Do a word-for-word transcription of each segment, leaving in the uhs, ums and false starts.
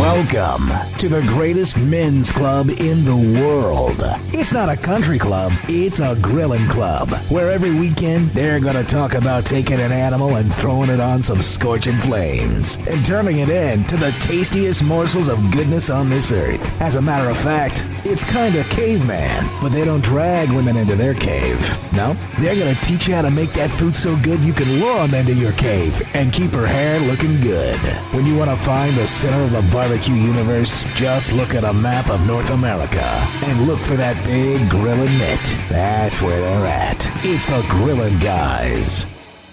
Welcome to the greatest men's club in the world. It's not a country club, it's a grilling club, where every weekend they're going to talk about taking an animal and throwing it on some scorching flames and turning it into the tastiest morsels of goodness on this earth. As a matter of fact, it's kind of caveman, but they don't drag women into their cave. No, they're going to teach you how to make that food so good you can lure them into your cave and keep her hair looking good. When you want to find the center of the barbecue universe, just look at a map of North America and look for that big grilling mitt. That's where they're at. It's the Grillin' Guys.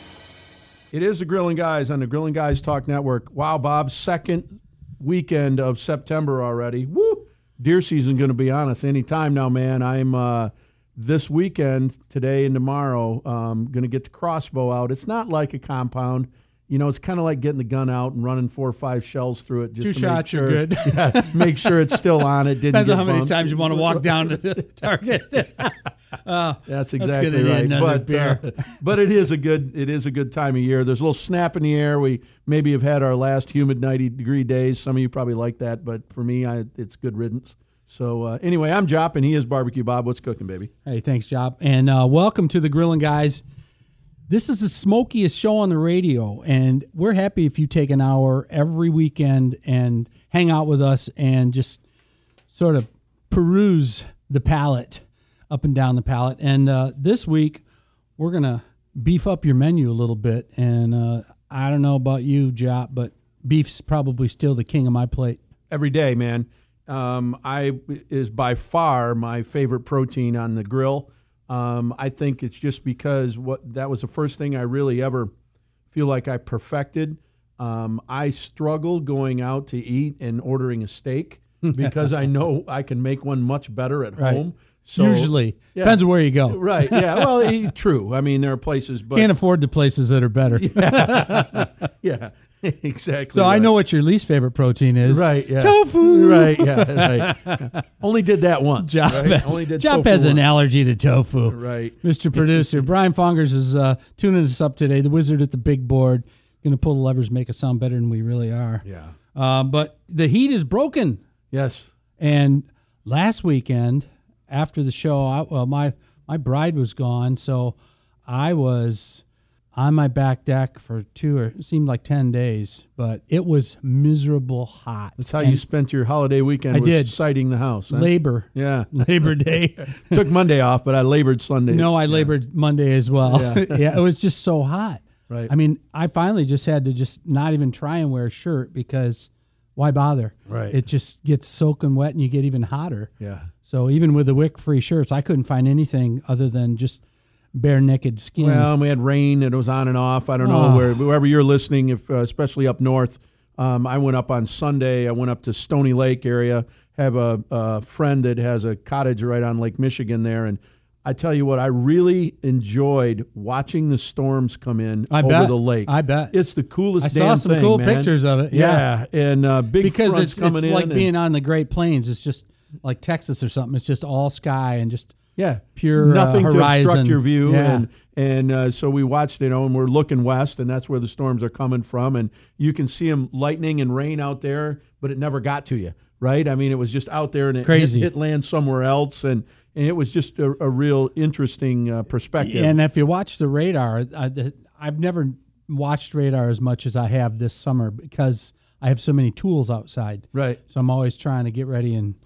It is the Grillin' Guys on the Grillin' Guys Talk Network. Wow, Bob, second weekend of September already. Woo! Deer season going to be on us any time now, man. I'm uh, this weekend, today and tomorrow, um, going to get the crossbow out. It's not like a compound. You know, it's kind of like getting the gun out and running four or five shells through it. Just Two to shots make sure, are good. Yeah, make sure it's still on. It didn't Depends get on how many bumped. times you want to walk down to the target. uh, That's exactly gonna need right. another But beer. uh, but it is a good it is a good time of year. There's a little snap in the air. We maybe have had our last humid ninety degree days. Some of you probably like that, but for me, I, it's good riddance. So uh, anyway, I'm Jop and he is Barbecue Bob. What's cooking, baby? Hey, thanks, Job. And uh, welcome to the Grillin' Guys. This is the smokiest show on the radio, and we're happy if you take an hour every weekend and hang out with us and just sort of peruse the palate, up and down the palate. And uh, this week, we're going to beef up your menu a little bit. And uh, I don't know about you, Jop, but beef's probably still the king of my plate. Every day, man. Um, I is by far my favorite protein on the grill. Um, I think it's just because what that was the first thing I really ever feel like I perfected. Um, I struggle going out to eat and ordering a steak because I know I can make one much better at Right. home. So, Usually. yeah. Depends on where you go. Right, yeah. Well, eh, true. I mean, there are places, but Can't afford the places that are better. yeah, exactly. So I right. know what your least favorite protein is. Right, yeah. Tofu. Right, yeah, right. Yeah. Only did that once. Job, right? has, Only did Job tofu has an once. allergy to tofu. Right. Mister Producer, Brian Fongers is uh, tuning us up today, the wizard at the big board. Going to pull the levers, make us sound better than we really are. Yeah. Uh, but the heat is broken. Yes. And last weekend, after the show, I, well, my, my bride was gone, so I was on my back deck for two or it seemed like ten days, but it was miserable hot. That's how And you spent your holiday weekend. I was did. Sighting the house. Huh? Labor. Yeah. Labor Day. Took Monday off, but I labored Sunday. No, I labored Monday as well. Yeah. Yeah, it was just so hot. Right. I mean, I finally just had to just not even try and wear a shirt because why bother? Right. It just gets soaking wet and you get even hotter. Yeah. So even with the wick-free shirts, I couldn't find anything other than just bare naked skin. Well, we had rain and it was on and off. I don't know Oh. where wherever you're listening, if uh, especially up north. Um, I went up on Sunday. I went up to Stony Lake area. Have a, a friend that has a cottage right on Lake Michigan there, and I tell you what, I really enjoyed watching the storms come in I over bet. the lake. I bet. It's the coolest I damn saw some thing, cool man. pictures of it. Yeah, and uh, big because fronts it's, coming it's in. like and- being on the Great Plains. It's just like Texas or something. It's just all sky and just Yeah, pure, uh, nothing to horizon. obstruct your view, Yeah. and and uh, so we watched, you know, and we're looking west, and that's where the storms are coming from, and you can see them lightning and rain out there, but it never got to you, right? I mean, it was just out there, and it Crazy. hit, hit land somewhere else, and, and it was just a, a real interesting uh, perspective. And if you watch the radar, I, the- I've never watched radar as much as I have this summer because I have so many tools outside. Right. So I'm always trying to get ready. And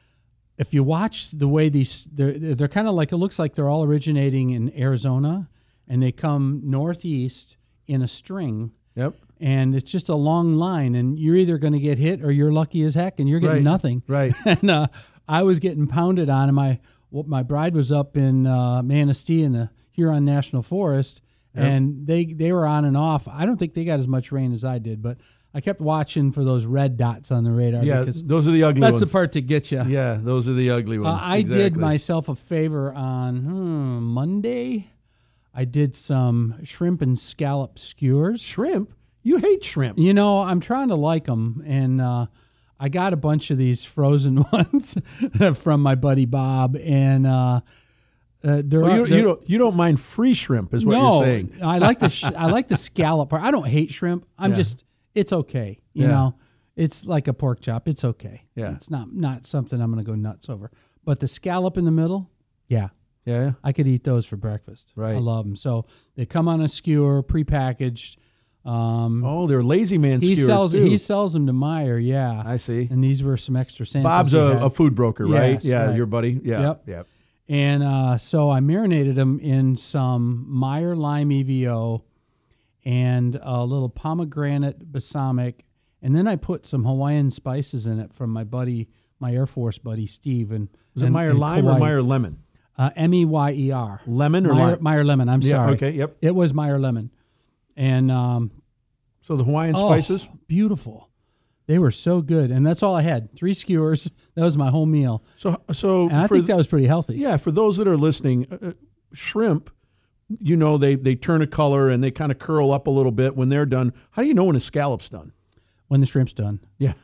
if you watch the way these, they're, they're kind of like, it looks like they're all originating in Arizona and they come northeast in a string. Yep. And it's just a long line, and you're either going to get hit or you're lucky as heck, and you're getting Right. nothing. Right. And uh, I was getting pounded on, and my well, my bride was up in uh, Manistee in the Huron National Forest, Yep. and they they were on and off. I don't think they got as much rain as I did, but I kept watching for those red dots on the radar. Yeah, because those are the ugly that's ones. the part that gets you. Yeah, those are the ugly Uh, ones. I exactly. did myself a favor on hmm, Monday. I did some shrimp and scallop skewers. Shrimp? You hate shrimp. You know, I'm trying to like them, and uh, I got a bunch of these frozen ones from my buddy Bob, and uh, uh, they're, Well, you, they're you don't you don't mind free shrimp, is what no, you're saying. I like the sh- I like the scallop part. I don't hate shrimp. I'm Yeah. just it's okay. You Yeah. know, It's like a pork chop. It's okay. Yeah. It's not not something I'm going to go nuts over. But the scallop in the middle, yeah. Yeah. I could eat those for breakfast. Right. I love them. So they come on a skewer, prepackaged. Um, Oh, they're lazy man he skewers sells too. he sells them to Meyer, yeah. I see. And these were some extra samples. Bob's we a, had. a food broker, right? Yes, yeah, right. your buddy. Yeah. Yep. Yep. And uh, so I marinated them in some Meyer Lime E V O and a little pomegranate balsamic, and then I put some Hawaiian spices in it from my buddy, my Air Force buddy Steve. And Is it and, Meyer and Lime or Kauai. Meyer Lemon? Uh, M E Y E R. Lemon or Meyer, lime? Meyer Lemon. I'm Yeah, sorry. okay, yep. It was Meyer Lemon, and um, So the Hawaiian oh, spices? beautiful. They were so good, and that's all I had. Three skewers. That was my whole meal, So, so and I for think that was pretty healthy. yeah, for those that are listening, uh, uh, shrimp, you know, they they turn a color and they kind of curl up a little bit when they're done. How do you know when a scallop's done? When the shrimp's done. Yeah.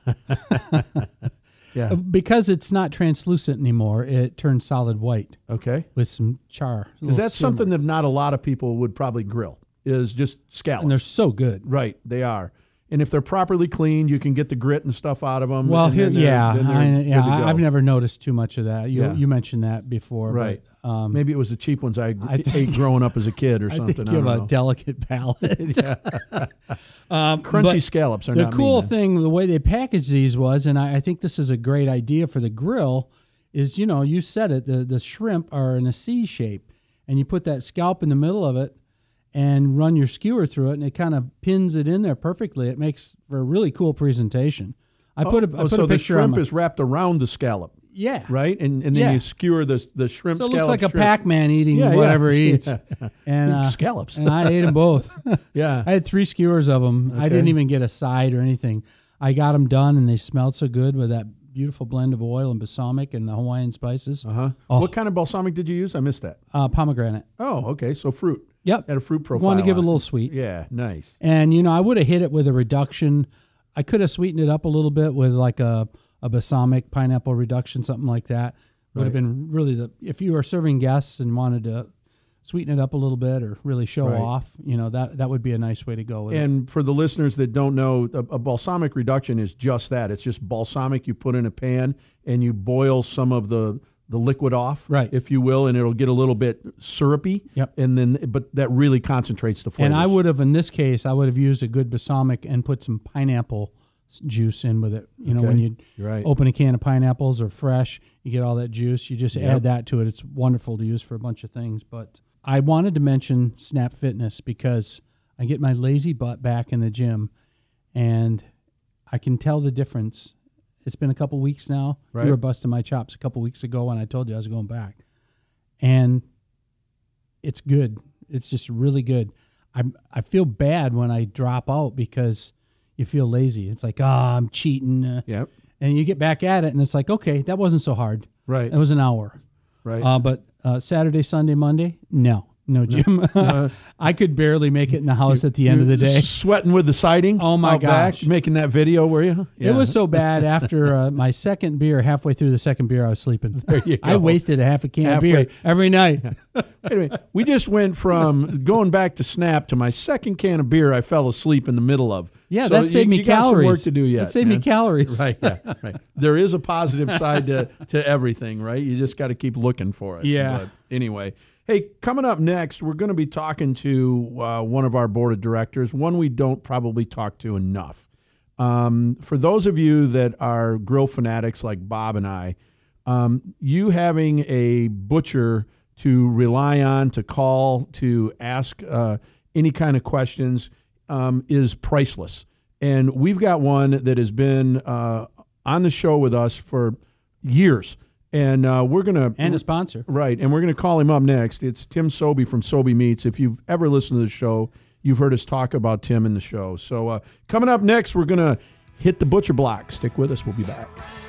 Yeah. Because it's not translucent anymore, it turns solid white Okay. with some char. Because that's something that not a lot of people would probably grill, is just scallops. and they're so good. Right, they are. And if they're properly cleaned, you can get the grit and stuff out of them. Well, and here, then they're- yeah, then they're I, good yeah, to I- go. I've never noticed too much of that. You Yeah. you mentioned that before, Right. But, um, Maybe it was the cheap ones I, I think- ate growing up as a kid or I something. think I you don't have a know. delicate palate. Yeah. um, Crunchy but scallops are the not cool mean, thing, the way they packaged these was, and I, I think this is a great idea for the grill, is you know you said it, the the shrimp are in a C shape, and you put that scalp in the middle of it, and run your skewer through it, and it kind of pins it in there perfectly. It makes for a really cool presentation. I put a, I Oh, put so a the picture on shrimp my, is wrapped around the scallop, yeah, right? And and then Yeah. you skewer the the shrimp So it scallop. looks like a shrimp. Pac-Man eating Yeah, yeah. whatever he eats. Yeah. And uh, Scallops. and I ate them both. Yeah. I had three skewers of them. I Okay. didn't even get a side or anything. I got them done, and they smelled so good with that beautiful blend of oil and balsamic and the Hawaiian spices. Uh-huh. Oh. What kind of balsamic did you use? I missed that. Uh, pomegranate. Oh, okay. So fruit. Yep. Had a fruit profile. Wanted to give it a on little sweet. Yeah, nice. And, you know, I would have hit it with a reduction. I could have sweetened it up a little bit with like a, a balsamic pineapple reduction, something like that. Would have Right. been really the, if you were serving guests and wanted to sweeten it up a little bit or really show Right. off, you know, that, that would be a nice way to go with it. And for the listeners that don't know, a, a balsamic reduction is just that. It's just balsamic you put in a pan and you boil some of the the liquid off, Right. if you will, and it'll get a little bit syrupy. Yep. And then, but that really concentrates the flavors. And I would have, in this case, I would have used a good balsamic and put some pineapple s- juice in with it. You know, when Okay. you You're right. open a can of pineapples or fresh, you get all that juice. You just Yep. add that to it. It's wonderful to use for a bunch of things. But I wanted to mention Snap Fitness because I get my lazy butt back in the gym, and I can tell the difference. It's been a couple weeks now. Right. You were busting my chops a couple weeks ago when I told you I was going back. And it's good. It's just really good. I I feel bad when I drop out because you feel lazy. It's like, ah, I'm cheating. Uh, Yep. and you get back at it, and it's like, okay, that wasn't so hard. Right. It was an hour. Right. Uh, but uh, Saturday, Sunday, Monday, no. No, Jim. No. I could barely make it in the house at the end of You the day. Sweating with the siding. Oh, my out back, gosh. making that video, were you? It was so bad after uh, my second beer, halfway through the second beer, I was sleeping. There you I go. wasted a half a can Halfway. of beer every night. Anyway, we just went from going back to Snap to my second can of beer I fell asleep in the middle of. Yeah, So that saved you, me you got calories. some work to do yet. That saved me man. calories. Right, yeah, right. There is a positive side to, to everything, right? You just got to keep looking for it. Yeah. But anyway, hey, coming up next, we're going to be talking to uh, one of our board of directors, one we don't probably talk to enough. Um, for those of you that are grill fanatics like Bob and I, um, you having a butcher to rely on, to call, to ask uh, any kind of questions um, is priceless. And we've got one that has been uh, on the show with us for years. And uh, we're going to... And a sponsor. Right, and we're going to call him up next. It's Tim Sobey from Sobey Meats. If you've ever listened to the show, you've heard us talk about Tim in the show. So uh, coming up next, we're going to hit the butcher block. Stick with us. We'll be back.